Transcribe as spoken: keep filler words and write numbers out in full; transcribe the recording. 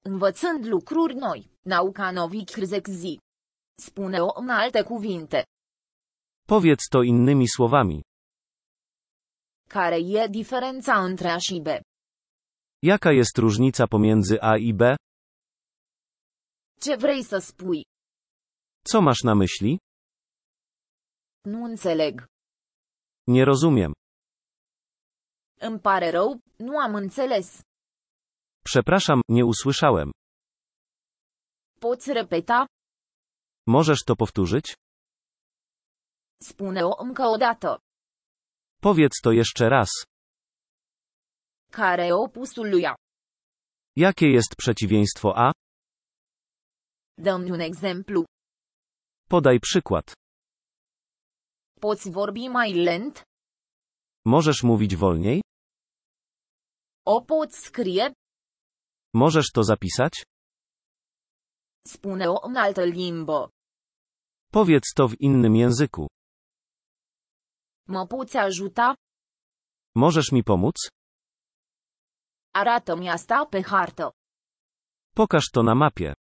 Învățând lucruri noi, nauka nových zi. Spune-o în alte cuvinte. Powiedz to innymi słowami. Care e diferența între A și B? Jaka jest różnica pomiędzy A i B? Ce vrei să spui? Co masz na myśli? Nu înțeleg. Nie rozumiem. Îmi pare rău, nu am înțeles. Przepraszam, nie usłyszałem. Poți repeta? Możesz to powtórzyć? Spune-o încă o dată. Powiedz to jeszcze raz. Care e opusul lui A? Jakie jest przeciwieństwo A? Dă-mi un exemplu. Podaj przykład. Poți vorbi mai lent? Możesz mówić wolniej? O poți scrie? Możesz to zapisać? Spune-o în altă limbă. Powiedz to w innym języku. Mă poți ajuta? Możesz mi pomóc? Arată-mi asta pe hartă. Pokaż to na mapie.